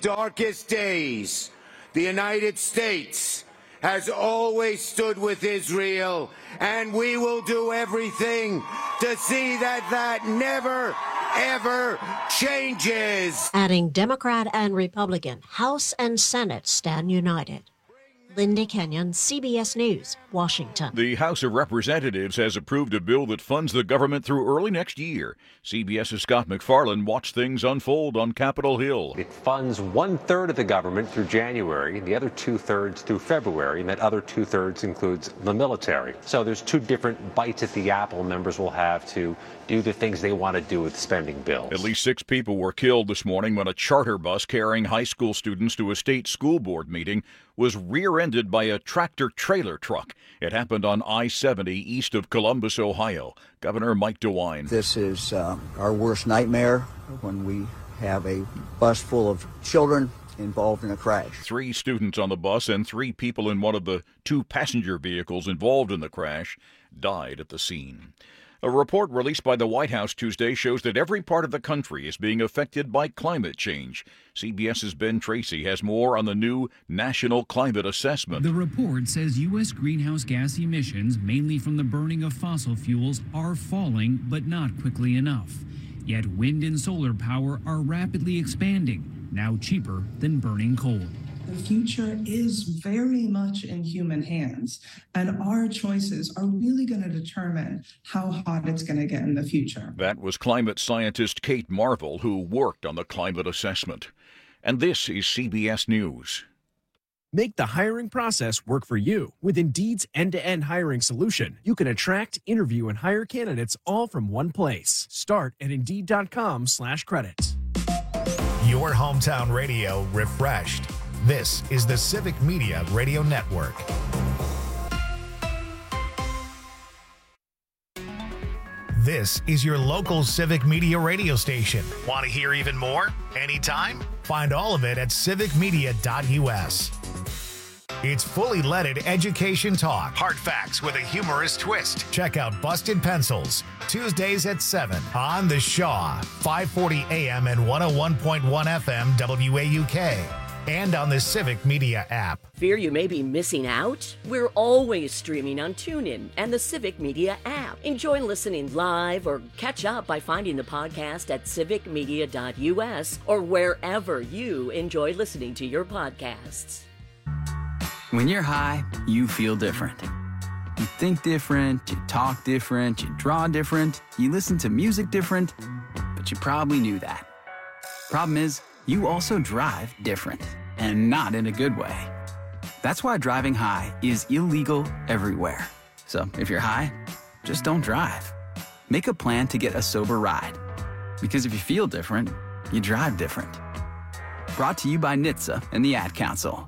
darkest days, the United States has always stood with Israel, and we will do everything to see that never, ever changes. Adding Democrat and Republican, House and Senate stand united. Linda Kenyon, CBS News, Washington. The House of Representatives has approved a bill that funds the government through early next year. CBS's Scott MacFarlane watched things unfold on Capitol Hill. It funds 1/3 of the government through January, the other 2/3 through February, and that other 2/3 includes the military. So there's two different bites at the apple members will have to do the things they want to do with spending bills. At least 6 people were killed this morning when a charter bus carrying high school students to a state school board meeting was rear-ended by a tractor-trailer truck. It happened on I-70 east of Columbus, Ohio. Governor Mike DeWine. This is our worst nightmare when we have a bus full of children involved in a crash. 3 students on the bus and 3 people in one of the 2 passenger vehicles involved in the crash died at the scene. A report released by the White House Tuesday shows that every part of the country is being affected by climate change. CBS's Ben Tracy has more on the new National Climate Assessment. The report says U.S. greenhouse gas emissions, mainly from the burning of fossil fuels, are falling, but not quickly enough. Yet wind and solar power are rapidly expanding, now cheaper than burning coal. The future is very much in human hands, and our choices are really going to determine how hot it's going to get in the future. That was climate scientist Kate Marvel, who worked on the climate assessment. And this is CBS News. Make the hiring process work for you. With Indeed's end-to-end hiring solution, you can attract, interview, and hire candidates all from one place. Start at Indeed.com/credits. Your hometown radio refreshed. This is the Civic Media Radio Network. This is your local Civic Media radio station. Want to hear even more? Anytime? Find all of it at civicmedia.us. It's fully leaded education talk. Hard facts with a humorous twist. Check out Busted Pencils, Tuesdays at 7 on The Shaw, 540 AM and 101.1 FM WAUK. And on the Civic Media app. Fear you may be missing out? We're always streaming on TuneIn and the Civic Media app. Enjoy listening live or catch up by finding the podcast at civicmedia.us or wherever you enjoy listening to your podcasts. When you're high, you feel different. You think different, you talk different, you draw different, you listen to music different, but you probably knew that. Problem is, you also drive different, and not in a good way. That's why driving high is illegal everywhere. So if you're high, just don't drive. Make a plan to get a sober ride. Because if you feel different, you drive different. Brought to you by NHTSA and the Ad Council.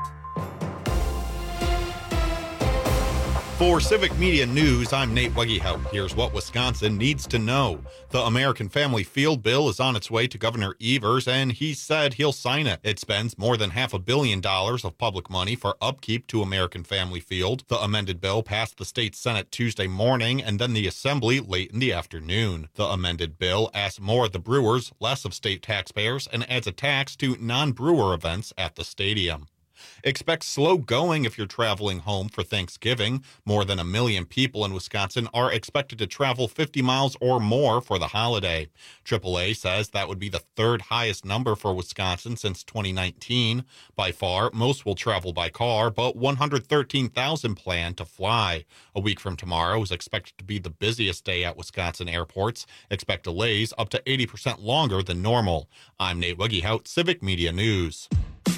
For Civic Media News, I'm Nate Wegehout. Here's what Wisconsin needs to know. The American Family Field bill is on its way to Governor Evers, and he said he'll sign it. It spends more than $500 million of public money for upkeep to American Family Field. The amended bill passed the state Senate Tuesday morning and then the Assembly late in the afternoon. The amended bill asks more of the Brewers, less of state taxpayers, and adds a tax to non-Brewer events at the stadium. Expect slow going if you're traveling home for Thanksgiving. More than 1 million people in Wisconsin are expected to travel 50 miles or more for the holiday. AAA says that would be the 3rd highest number for Wisconsin since 2019. By far, most will travel by car, but 113,000 plan to fly. A week from tomorrow is expected to be the busiest day at Wisconsin airports. Expect delays up to 80% longer than normal. I'm Nate Wegehout, Civic Media News.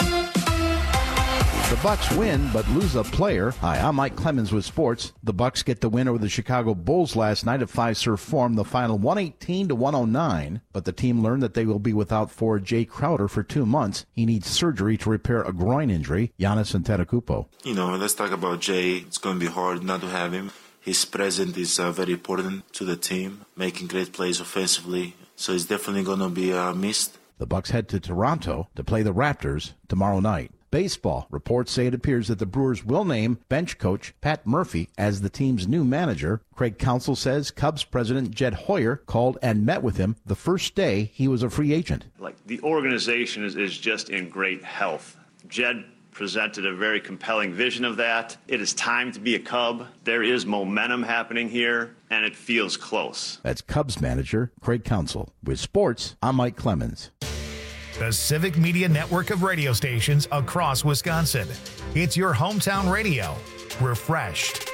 The Bucks win, but lose a player. Hi, I'm Mike Clemens with sports. The Bucks get the win over the Chicago Bulls last night at Fiserv Forum, the final 118-109. But the team learned that they will be without forward Jay Crowder for 2 months. He needs surgery to repair a groin injury. Giannis Antetokounmpo. Let's talk about Jay. It's going to be hard not to have him. His presence is very important to the team, making great plays offensively. So he's definitely going to be missed. The Bucks head to Toronto to play the Raptors tomorrow night. Baseball. Reports say it appears that the Brewers will name bench coach Pat Murphy as the team's new manager. Craig Counsell says Cubs president Jed Hoyer called and met with him the first day he was a free agent. The organization is just in great health. Jed presented a very compelling vision of that. It is time to be a Cub. There is momentum happening here, and it feels close. That's Cubs manager Craig Counsell. With sports, I'm Mike Clemens. The Civic Media network of radio stations across Wisconsin. It's your hometown radio. Refreshed.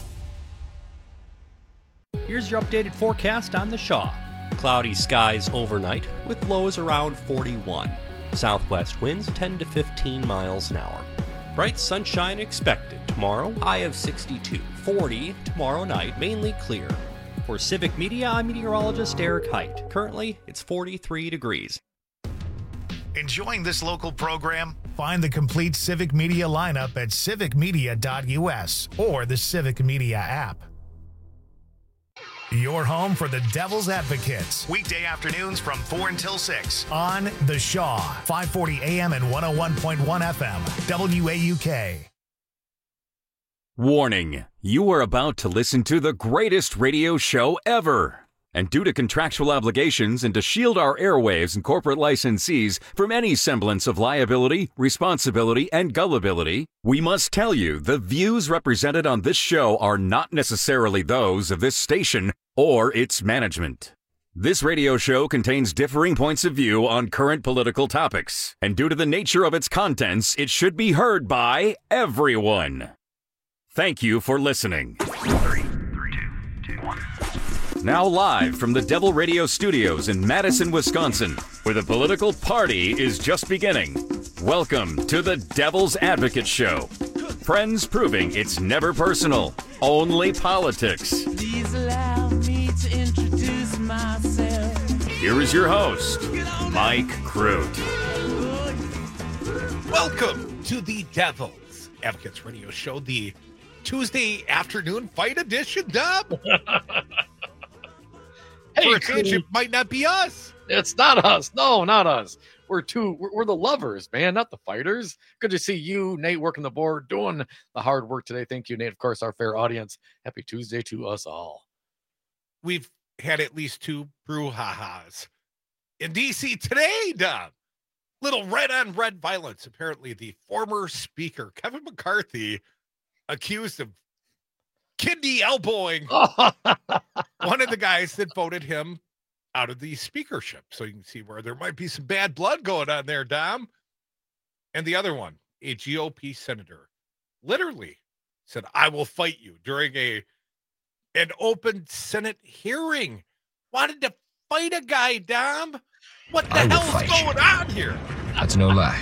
Here's your updated forecast on the Shaw. Cloudy skies overnight with lows around 41. Southwest winds 10 to 15 miles an hour. Bright sunshine expected tomorrow, high of 62. 40 tomorrow night, mainly clear. For Civic Media, I'm meteorologist Eric Height. Currently, it's 43 degrees. Enjoying this local program? Find the complete Civic Media lineup at civicmedia.us or the Civic Media app. Your home for the Devil's Advocates. Weekday afternoons from 4 until 6 on The Shaw, 540 AM and 101.1 FM, WAUK. Warning, you are about to listen to the greatest radio show ever. And due to contractual obligations and to shield our airwaves and corporate licensees from any semblance of liability, responsibility, and gullibility, we must tell you the views represented on this show are not necessarily those of this station or its management. This radio show contains differing points of view on current political topics, and due to the nature of its contents, it should be heard by everyone. Thank you for listening. 3, 2, 1. Now live from the Devil Radio Studios in Madison, Wisconsin, where the political party is just beginning. Welcome to the Devil's Advocate Show. Friends proving it's never personal, only politics. Please allow me to introduce myself. Here is your host, Mike Crute. Welcome to the Devil's Advocates Radio Show, the Tuesday afternoon fight edition, Dub. Hey, for a change, it might not be us. It's not us. No, not us. We're the lovers, man, not the fighters. Good to see you, Nate, working the board, doing the hard work today. Thank you, Nate. Of course, our fair audience. Happy Tuesday to us all. We've had at least 2 brouhahas in D.C. today, Dub. Little red-on-red violence. Apparently, the former speaker, Kevin McCarthy, accused of kidney elbowing one of the guys that voted him out of the speakership. So you can see where there might be some bad blood going on there, Dom. And the other one, a GOP senator, literally said, "I will fight you," during an open Senate hearing. Wanted to fight a guy, Dom. What the hell is going on here? That's no lie.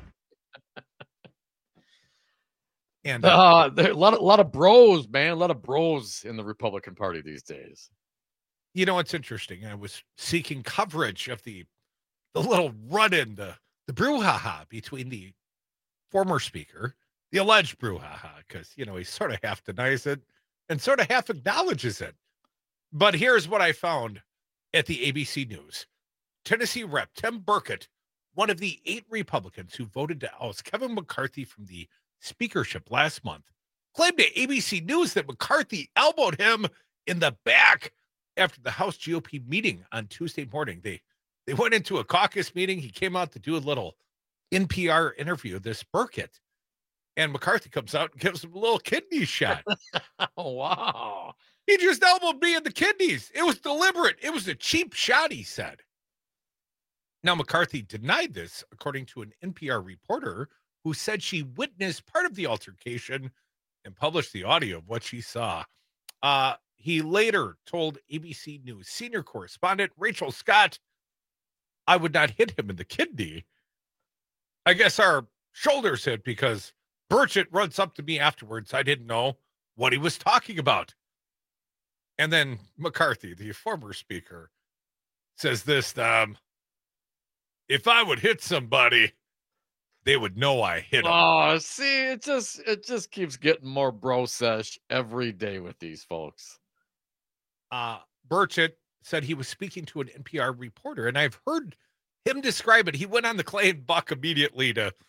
And there are a lot of bros, man. A lot of bros in the Republican Party these days. You know, it's interesting. I was seeking coverage of the little run-in, the brouhaha between the former speaker, the alleged brouhaha, because, you know, he sort of half denies it and sort of half acknowledges it. But here's what I found at the ABC News. Tennessee Rep. Tim Burkett, one of the 8 Republicans who voted to oust Kevin McCarthy from the speakership last month, claimed to ABC News that McCarthy elbowed him in the back after the House GOP meeting on Tuesday morning. They went into a caucus meeting. He came out to do a little NPR interview, this Burkett, and McCarthy comes out and gives him a little kidney shot. Oh, wow. He just elbowed me in the kidneys. It was deliberate. It was a cheap shot, he said. Now, McCarthy denied this, according to an NPR reporter who said she witnessed part of the altercation and published the audio of what she saw. He later told ABC News senior correspondent Rachel Scott, "I would not hit him in the kidney. I guess our shoulders hit because Burchett runs up to me afterwards. I didn't know what he was talking about." And then McCarthy, the former speaker, says this, "If I would hit somebody, they would know I hit him." Oh, see, it just keeps getting more bro sesh every day with these folks. Burchett said he was speaking to an NPR reporter, and I've heard him describe it. He went on the Clay and Buck immediately to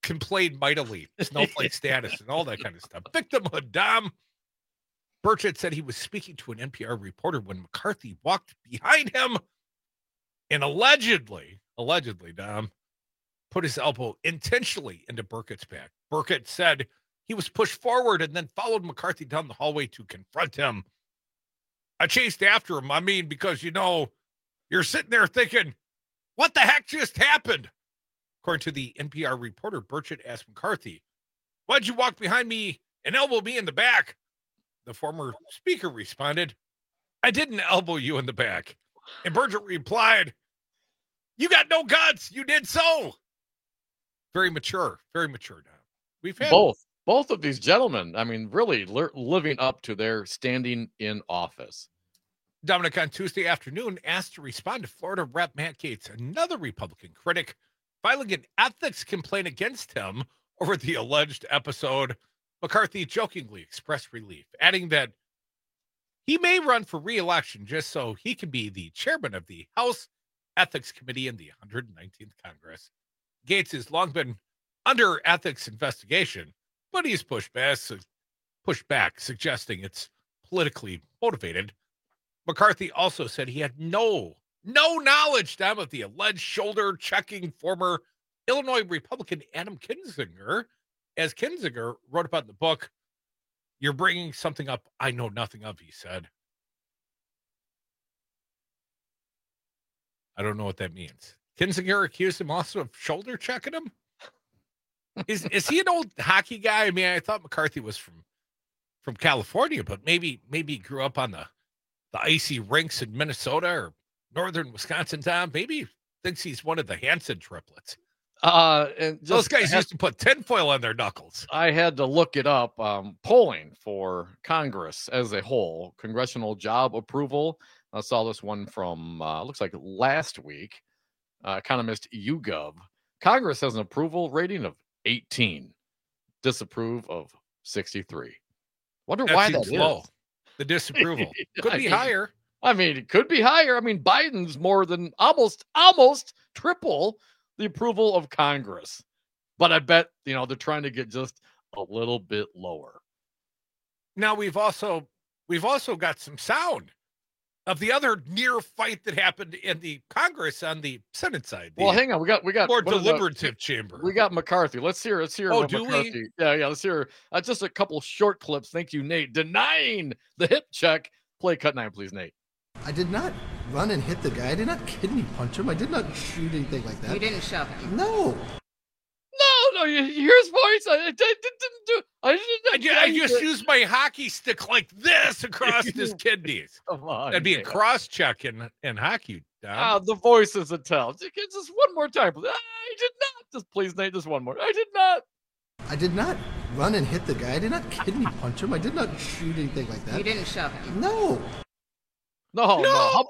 complained mightily, snowflake status and all that kind of stuff. Victimhood, Dom. Burchett said he was speaking to an NPR reporter when McCarthy walked behind him and allegedly, Dom, put his elbow intentionally into Burkett's back. Burkett said he was pushed forward and then followed McCarthy down the hallway to confront him. I chased after him. I mean, because, you're sitting there thinking, what the heck just happened? According to the NPR reporter, Burchett asked McCarthy, why'd you walk behind me and elbow me in the back? The former speaker responded, I didn't elbow you in the back. And Burchett replied, you got no guts. You did so. Very mature now. We've had both of these gentlemen, I mean, really living up to their standing in office. Dominic on Tuesday afternoon asked to respond to Florida Rep. Matt Gaetz, another Republican critic, filing an ethics complaint against him over the alleged episode. McCarthy jokingly expressed relief, adding that he may run for re-election just so he can be the chairman of the House Ethics Committee in the 119th Congress. Gaetz has long been under ethics investigation, but he's pushed back, suggesting it's politically motivated. McCarthy also said he had no knowledge, Dom, of the alleged shoulder-checking former Illinois Republican Adam Kinzinger. As Kinzinger wrote about in the book, you're bringing something up I know nothing of, he said. I don't know what that means. Kinzinger accused him also of shoulder checking him. Is he an old hockey guy? I mean, I thought McCarthy was from California, but maybe he grew up on the icy rinks in Minnesota or northern Wisconsin. Tom, maybe thinks he's one of the Hanson triplets. And those guys used to put tinfoil on their knuckles. I had to look it up. Polling for Congress as a whole, congressional job approval. I saw this one from looks like last week. Economist YouGov. Congress has an approval rating of 18, disapprove of 63. Wonder why that is low. The disapproval could be higher. I mean, it could be higher. I mean, Biden's more than almost triple the approval of Congress. But I bet, they're trying to get just a little bit lower. Now we've also got some sound of the other near fight that happened in the Congress on the Senate side. Well, hang on. We got more deliberative chamber. We got McCarthy. Let's hear. Oh, do McCarthy. we? Yeah. Let's hear just a couple short clips. Thank you, Nate. Denying the hip check. Play cut 9, please, Nate. I did not run and hit the guy. I did not kidney punch him. I did not shoot anything like that. You didn't shove him. No. No, you hear his voice. I didn't do. I just used my hockey stick like this across his kidneys. Come on, that'd be a cross check in hockey. The voice is a tell. Just one more time, please. I did not. Just please, Nate. Just one more. I did not. I did not run and hit the guy. I did not kidney punch him. I did not shoot anything like that. You didn't shove him. No. No,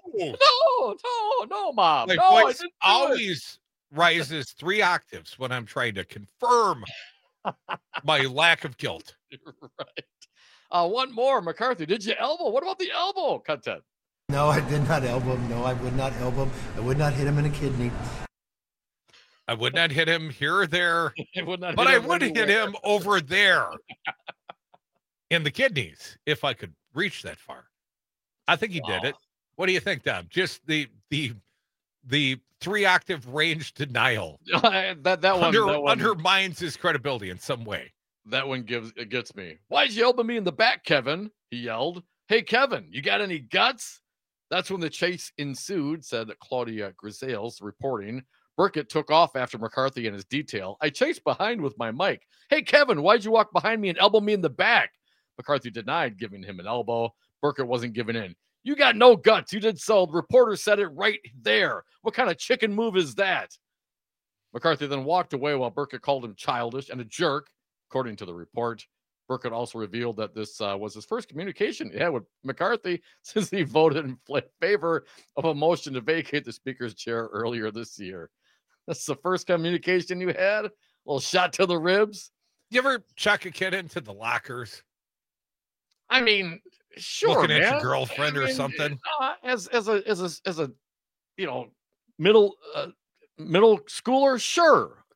Mom. My no, voice always rises 3 octaves when I'm trying to confirm my lack of guilt. Right. One more, McCarthy. Did you elbow? What about the elbow? Cut 10. No, I did not elbow him. No, I would not elbow him. I would not hit him in a kidney. I would not hit him here or there, I would hit him over there in the kidneys if I could reach that far. I think he did it. What do you think, Dom? Just the 3-octave range denial. that one undermines his credibility in some way. That one gets me. Why'd you elbow me in the back, Kevin? He yelled. Hey, Kevin, you got any guts? That's when the chase ensued, said Claudia Grisales, reporting. Burkett took off after McCarthy and his detail. I chased behind with my mic. Hey, Kevin, why'd you walk behind me and elbow me in the back? McCarthy denied giving him an elbow. Burkett wasn't giving in. You got no guts. You did so. The reporter said it right there. What kind of chicken move is that? McCarthy then walked away while Burkett called him childish and a jerk, according to the report. Burkett also revealed that this was his first communication he had with McCarthy since he voted in favor of a motion to vacate the speaker's chair earlier this year. That's the first communication you had? A little shot to the ribs? You ever chuck a kid into the lockers? I mean, sure, looking man. at your girlfriend or something. As a middle schooler, sure.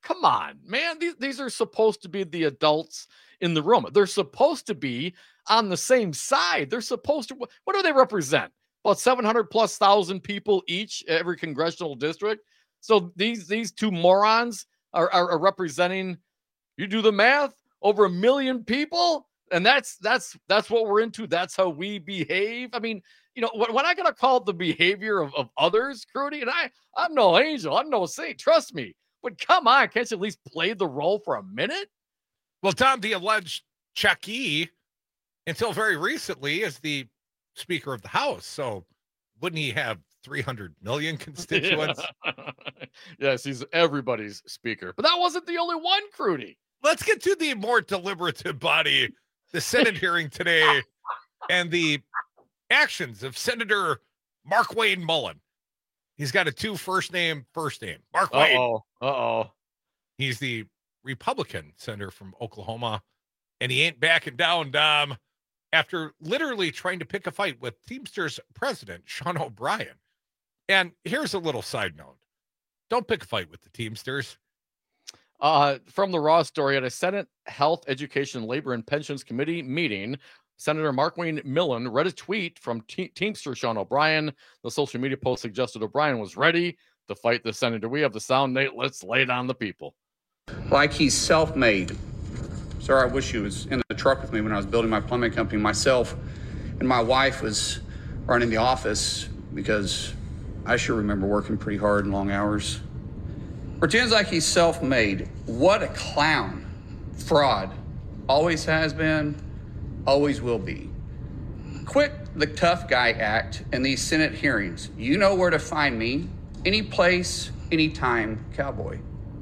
Come on, man. These are supposed to be the adults in the room. They're supposed to be on the same side. They're supposed to, what do they represent? About 700,000+ people each, every congressional district. So these two morons are representing, you do the math, over 1 million people. And that's what we're into. That's how we behave. I mean, you know, when I gotta call it the behavior of others, Crudy, and I'm no angel, I'm no saint, trust me. But come on, can't you at least play the role for a minute? Well, Tom, the alleged Chucky, until very recently, is the Speaker of the House. So wouldn't he have 300 million constituents? Yes, he's everybody's speaker. But that wasn't the only one, Crudy. Let's get to the more deliberative body, the Senate hearing today, and the actions of Senator Markwayne Mullin. He's got a 2 first name. Markwayne. Uh-oh. He's the Republican senator from Oklahoma, and he ain't backing down, Dom, after literally trying to pick a fight with Teamsters president Sean O'Brien. And here's a little side note. Don't pick a fight with the Teamsters. From the Raw story, at a Senate Health, Education, Labor, and Pensions Committee meeting, Senator Markwayne Mullin read a tweet from Teamster Sean O'Brien. The social media post suggested O'Brien was ready to fight the senator. We have the sound, Nate. Let's lay it on the people. Like he's self-made. Sir, I wish he was in the truck with me when I was building my plumbing company. Myself and my wife was running the office because I sure remember working pretty hard and long hours. Pretends like he's self-made. What a clown. Fraud. Always has been, always will be. Quit the tough guy act in these Senate hearings. You know where to find me. Any place, anytime, cowboy.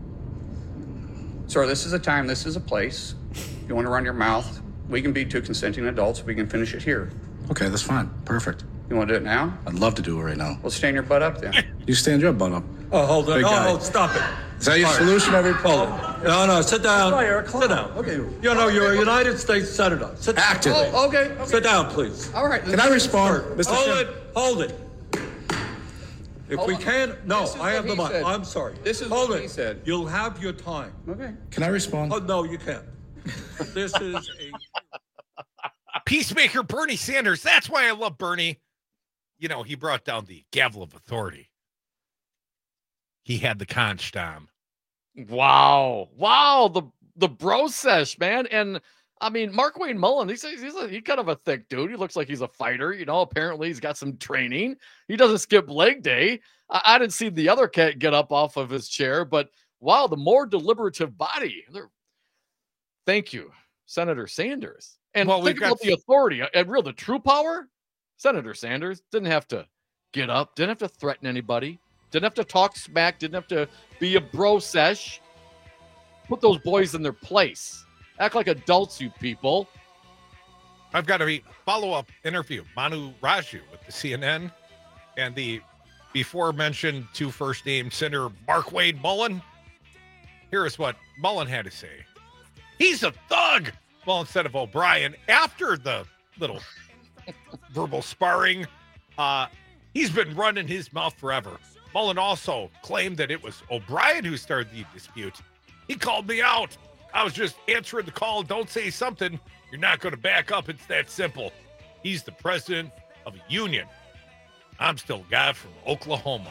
Sir, this is a time, this is a place. If you want to run your mouth, we can be 2 consenting adults. We can finish it here. Okay, that's fine. Perfect. You want to do it now? I'd love to do it right now. Well, stand your butt up then. You stand your butt up. Oh, hold on. Big guy. Oh, stop it. Is that your solution every poll? No, sit down. Sit down. Okay. You know, you're a United States Senator. Sit down. Active. Oh, okay. Sit down, please. All right. Can I respond, Mr. Hold it. If we can, no, I have the mic. I'm sorry. This is hold what it. he said. You'll have your time. Okay. Can I respond? Oh, no, you can't. This is a Peacemaker Bernie Sanders. That's why I love Bernie. You know, he brought down the gavel of authority. He had the conch, Tom. Wow. The bro sesh, man. And I mean, Markwayne Mullin, he's kind of a thick dude. He looks like he's a fighter. You know, apparently he's got some training. He doesn't skip leg day. I didn't see the other cat get up off of his chair, but wow, the more deliberative body. Thank you, Senator Sanders. And think about the authority and the true power. Senator Sanders didn't have to get up, didn't have to threaten anybody, didn't have to talk smack, didn't have to be a bro sesh. Put those boys in their place. Act like adults, you people. I've got a follow-up interview. Manu Raju with the CNN and the before-mentioned 2 first-name Senator Markwayne Mullin. Here is what Mullin had to say. He's a thug. Well, instead of O'Brien, after the little verbal sparring, he's been running his mouth forever. Mullin also claimed that it was O'Brien who started the dispute. He called me out. I was just answering the call. Don't say something you're not going to back up. It's that simple. He's the president of a union. I'm still a guy from Oklahoma.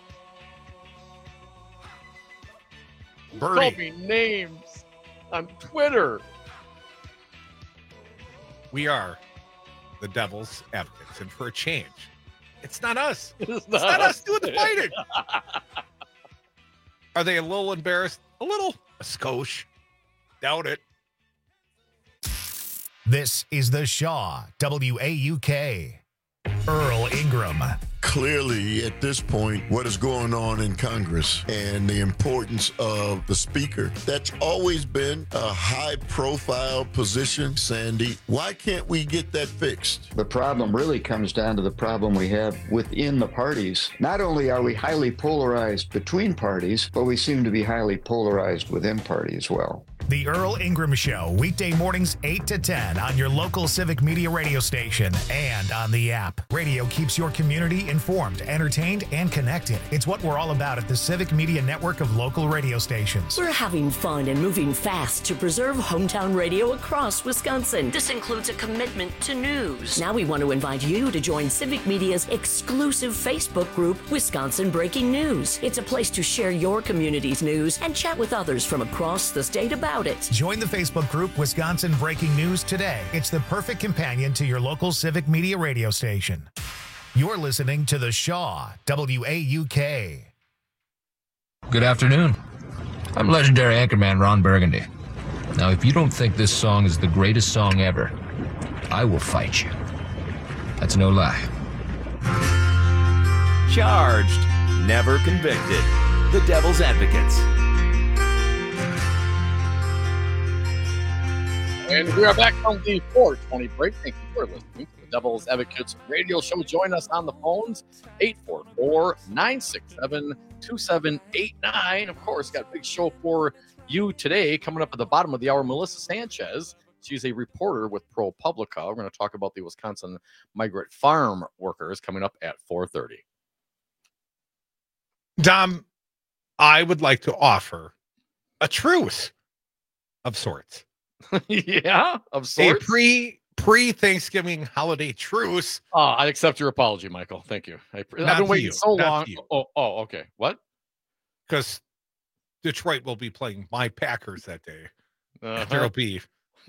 Bernie. Call me names on Twitter. We are the devil's advocates, and for a change, it's not us. It's not us doing the fighting. Are they a little embarrassed? A little. A skosh. Doubt it. This is the Shaw WAUK. Earl Ingram. Clearly, at this point, what is going on in Congress and the importance of the speaker, that's always been a high-profile position, Sandy. Why can't we get that fixed? The problem really comes down to the problem we have within the parties. Not only are we highly polarized between parties, but we seem to be highly polarized within party as well. The Earl Ingram Show, weekday mornings 8 to 10 on your local Civic Media radio station and on the app. Radio keeps your community informed, entertained, and connected. It's what we're all about at the Civic Media network of local radio stations. We're having fun and moving fast to preserve hometown radio across Wisconsin. This includes a commitment to news. Now we want to invite you to join Civic Media's exclusive Facebook group, Wisconsin Breaking News. It's a place to share your community's news and chat with others from across the state about it. Join the Facebook group Wisconsin Breaking News today. It's the perfect companion to your local Civic Media radio station. You're listening to The Shaw, WAUK. Good afternoon. I'm legendary anchorman Ron Burgundy. Now, if you don't think this song is the greatest song ever, I will fight you. That's no lie. Charged, never convicted. The Devil's Advocates. And we are back from the 420 break. Thank you for listening to the Devil's Advocates radio show. Join us on the phones, 844-967-2789. Of course, got a big show for you today. Coming up at the bottom of the hour, Melissa Sanchez. She's a reporter with ProPublica. We're going to talk about the Wisconsin migrant farm workers coming up at 4:30. Dom, I would like to offer a truce of sorts. Yeah, of sorts. A pre-Thanksgiving holiday truce. I accept your apology, Michael. Thank you. I've been waiting so long. Oh, okay. What? Because Detroit will be playing my Packers that day. There'll be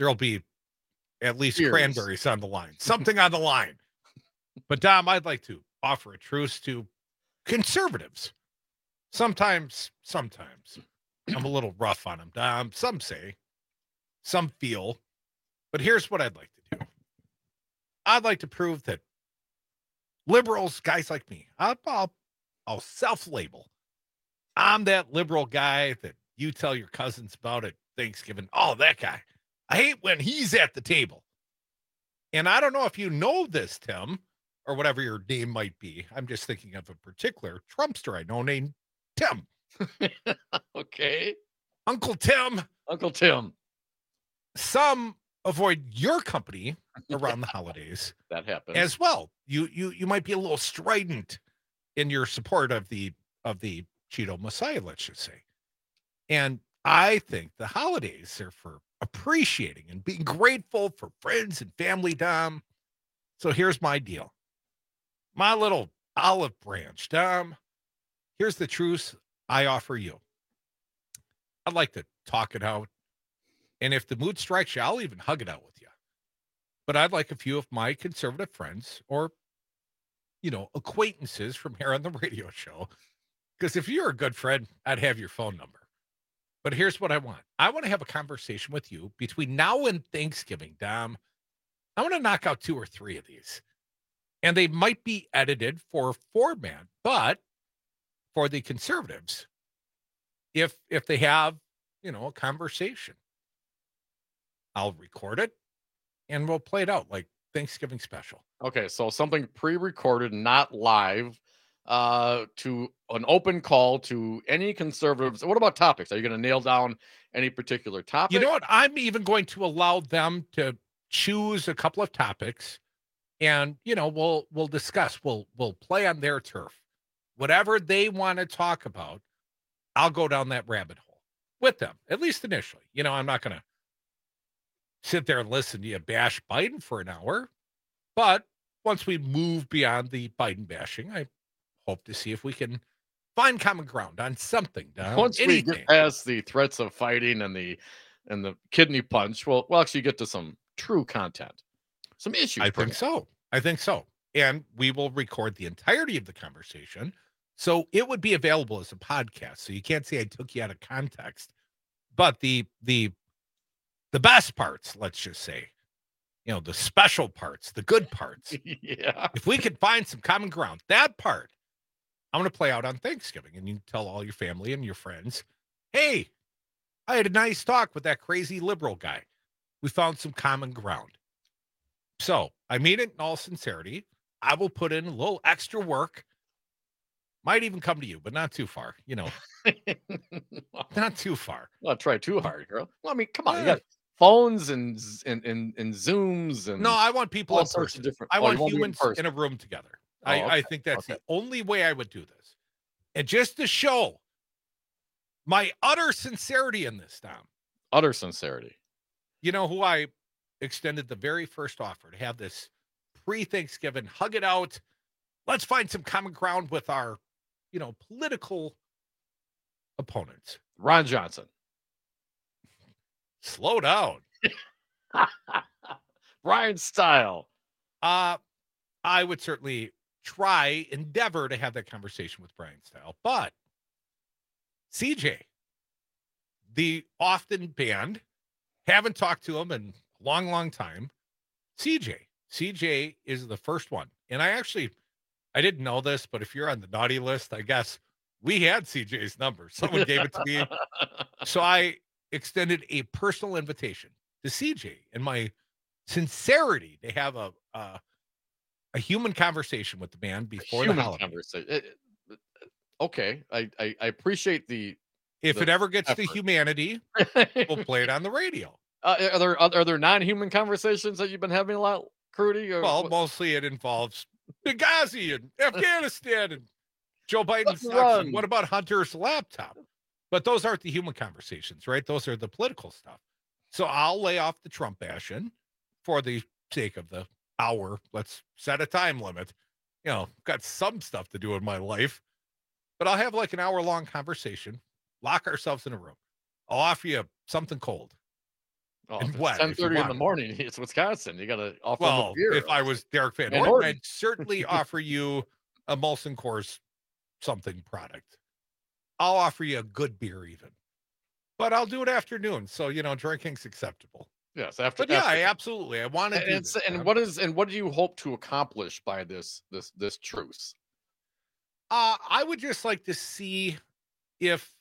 at least cranberries on the line, something on the line. But Dom, I'd like to offer a truce to conservatives. Sometimes I'm a little rough on them, Dom. Some say. Some feel, but here's what I'd like to do. I'd like to prove that liberals, guys like me, I'll self-label. I'm that liberal guy that you tell your cousins about at Thanksgiving. Oh, that guy. I hate when he's at the table. And I don't know if you know this, Tim, or whatever your name might be. I'm just thinking of a particular Trumpster I know named Tim. Okay. Uncle Tim. Uncle Tim. Some avoid your company around the holidays. That happens as well. You might be a little strident in your support of the Cheeto Messiah, let's just say. And I think the holidays are for appreciating and being grateful for friends and family, Dom. So here's my deal. My little olive branch, Dom. Here's the truce I offer you. I'd like to talk it out. And if the mood strikes you, I'll even hug it out with you. But I'd like a few of my conservative friends or, acquaintances from here on the radio show. Because if you're a good friend, I'd have your phone number. But here's what I want. I want to have a conversation with you between now and Thanksgiving, Dom. I want to knock out 2 or 3 of these. And they might be edited for format, but for the conservatives, if they have, a conversation, I'll record it and we'll play it out like Thanksgiving special. Okay, so something pre-recorded, not live, to an open call to any conservatives. What about topics? Are you going to nail down any particular topic? You know what? I'm even going to allow them to choose a couple of topics, and we'll discuss. We'll play on their turf. Whatever they want to talk about, I'll go down that rabbit hole with them, at least initially. I'm not going to sit there and listen to you bash Biden for an hour. But once we move beyond the Biden bashing, I hope to see if we can find common ground on something. Once we get past the threats of fighting and the kidney punch, we'll actually get to some true content, some issues. I think so. And we will record the entirety of the conversation. So it would be available as a podcast. So you can't say I took you out of context. But the best parts, let's just say, the special parts, the good parts. Yeah. If we could find some common ground, that part, I'm going to play out on Thanksgiving. And you tell all your family and your friends, hey, I had a nice talk with that crazy liberal guy. We found some common ground. So I mean it in all sincerity. I will put in a little extra work Might even come to you, but not too far. You know, not too far. Not try too hard, girl. Well, I mean, come on. You got phones and Zooms and no. I want people all in sorts person. of different. I you want want humans person. in a room together. Okay. I think that's the only way I would do this, and just to show my utter sincerity in this, Tom. Utter sincerity. You know who I extended the very first offer to have this pre-Thanksgiving, hug it out. Let's find some common ground with our, political opponents. Ron Johnson. Slow down. Brian Style. I would certainly endeavor to have that conversation with Brian Style, but CJ, the often banned, haven't talked to him in a long, long time. CJ is the first one. And I didn't know this, but if you're on the naughty list, I guess we had CJ's number. Someone gave it to me. So I extended a personal invitation to CJ and my sincerity to have a human conversation with the man before the holiday. Conversation. Okay. I appreciate the. If it ever gets to humanity, we'll play it on the radio. Are there non-human conversations that you've been having a lot, Crudy? Well, mostly it involves Benghazi and Afghanistan and Joe Biden sucks. And what about Hunter's laptop? But those aren't the human conversations, right? Those are the political stuff. So I'll lay off the Trump bashing for the sake of the hour. Let's set a time limit. Got some stuff to do in my life, but I'll have like an hour-long conversation. Lock ourselves in a room. I'll offer you something cold. And wet. 10:30 in the morning. It's Wisconsin. You got to offer them a beer. If I was Derek Van Horn, I'd certainly offer you a Molson Coors something product. I'll offer you a good beer even. But I'll do it afternoon. So, drinking's acceptable. Yes. Absolutely. I want to do this. And what do you hope to accomplish by this truce? I would just like to see if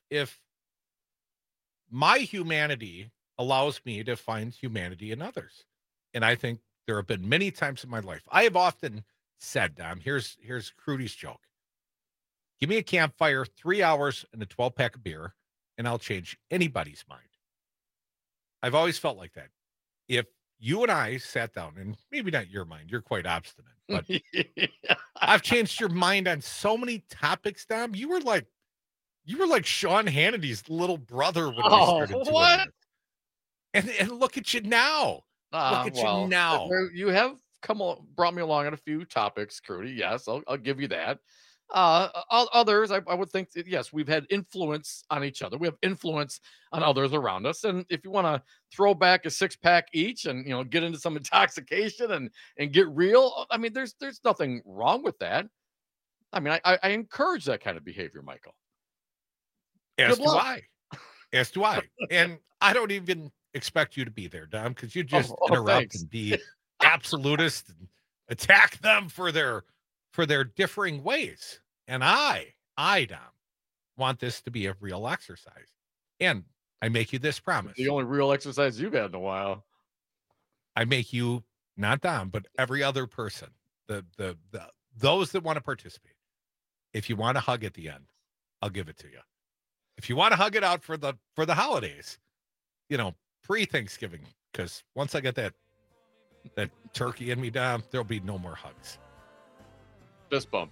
my humanity allows me to find humanity in others. And I think there have been many times in my life. I have often said, Dom, here's Crudy's joke. Give me a campfire, 3 hours, and a 12-pack of beer, and I'll change anybody's mind. I've always felt like that. If you and I sat down, and maybe not your mind, you're quite obstinate, but I've changed your mind on so many topics, Dom. You were like Sean Hannity's little brother when we started doing what? This. And look at you now. Look at you now. You have brought me along on a few topics, Crudy. Yes, I'll give you that. Others, I would think that, yes, we've had influence on each other. We have influence on others around us. And if you want to throw back a 6-pack each and, get into some intoxication and get real, I mean, there's nothing wrong with that. I mean, I encourage that kind of behavior, Michael. As do I. And I don't even expect you to be there, Dom, because you just interrupt and be absolutist and attack them for their differing ways. And I, Dom, want this to be a real exercise. And I make you this promise. The only real exercise you've had in a while. I make you, not Dom, but every other person, those that want to participate. If you want a hug at the end, I'll give it to you. If you want to hug it out for the holidays, pre-Thanksgiving, because once I get that turkey in me, Dom, there'll be no more hugs. Fist bumps.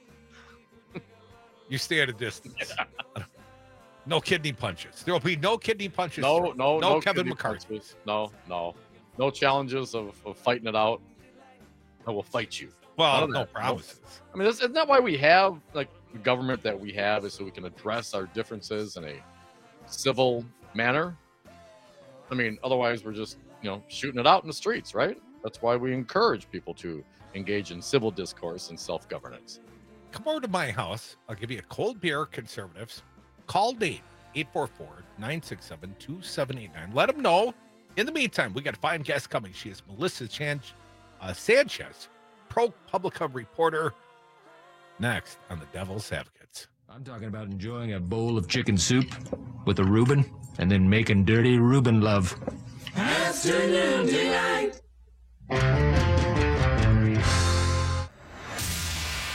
You stay at a distance. Yeah. No kidney punches. There'll be no kidney punches. No Kevin McCarthy. No challenges of fighting it out. I will fight you. Well, no promises. I mean, isn't that why we have the government that we have, is so we can address our differences in a civil manner? I mean, otherwise we're just, shooting it out in the streets, right? That's why we encourage people to engage in civil discourse and self-governance. Come over to my house. I'll give you a cold beer, conservatives. Call Dave, 844-967-2789. Let them know. In the meantime, we got a fine guest coming. She is Melissa Sanchez, ProPublica reporter. Next on the Devil's Advocates. I'm talking about enjoying a bowl of chicken soup with a Reuben and then making dirty Reuben love. Afternoon Delight.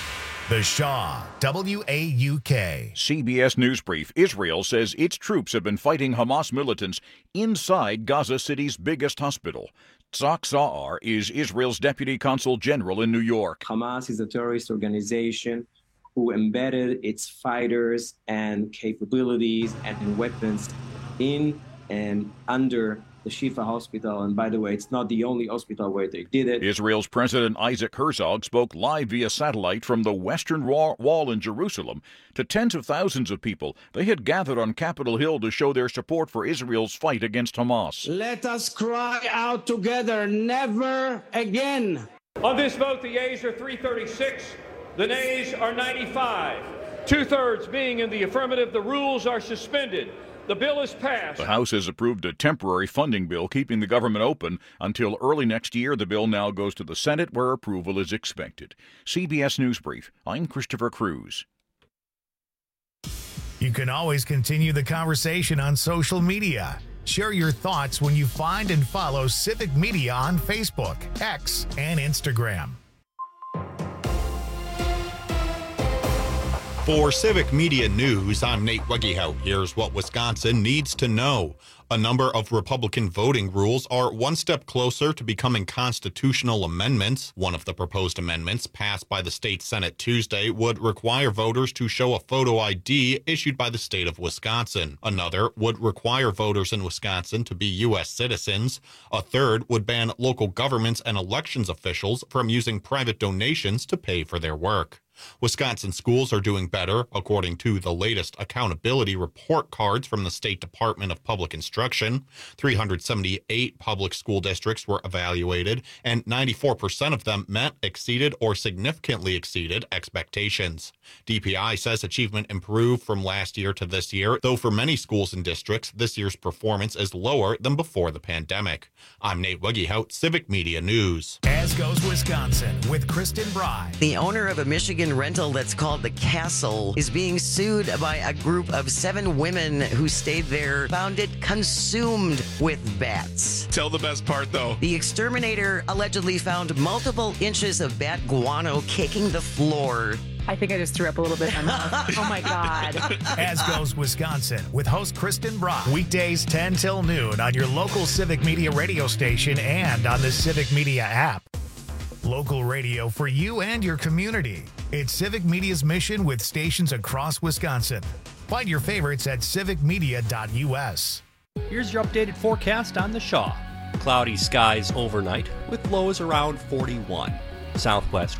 The Shaw, WAUK. CBS News Brief. Israel says its troops have been fighting Hamas militants inside Gaza City's biggest hospital. Tzak Zahar is Israel's deputy consul general in New York. Hamas is a terrorist organization who embedded its fighters and capabilities and weapons in and under the Shifa hospital. And by the way, it's not the only hospital where they did it. Israel's President Isaac Herzog spoke live via satellite from the Western Wall in Jerusalem to tens of thousands of people. They had gathered on Capitol Hill to show their support for Israel's fight against Hamas. Let us cry out together, never again. On this vote, the yeas are 336, the nays are 95. 2/3 being in the affirmative, the rules are suspended. The bill is passed. The House has approved a temporary funding bill keeping the government open until early next year. The bill now goes to the Senate, where approval is expected. CBS News Brief. I'm Christopher Cruz. You can always continue the conversation on social media. Share your thoughts when you find and follow Civic Media on Facebook, X, and Instagram. For Civic Media News, I'm Nate Wegehout. Here's what Wisconsin needs to know. A number of Republican voting rules are one step closer to becoming constitutional amendments. One of the proposed amendments passed by the state Senate Tuesday would require voters to show a photo ID issued by the state of Wisconsin. Another would require voters in Wisconsin to be U.S. citizens. A third would ban local governments and elections officials from using private donations to pay for their work. Wisconsin schools are doing better, according to the latest accountability report cards from the State Department of Public Instruction. 378 public school districts were evaluated, and 94% of them met, exceeded, or significantly exceeded expectations. DPI says achievement improved from last year to this year, though for many schools and districts, this year's performance is lower than before the pandemic. I'm Nate Wegehout, Civic Media News. As goes Wisconsin with Kristen Bry. The owner of a Michigan rental that's called The Castle is being sued by a group of 7 women who stayed there, found it consumed with bats. Tell the best part, though. The exterminator allegedly found multiple inches of bat guano caking the floor. I think I just threw up a little bit in my mouth. Oh, my God. As goes Wisconsin with host Kristen Bry. Weekdays 10 till noon on your local Civic Media radio station and on the Civic Media app. Local radio for you and your community. It's Civic Media's mission with stations across Wisconsin. Find your favorites at civicmedia.us. Here's your updated forecast on the Shaw. Cloudy skies overnight with lows around 41. Southwest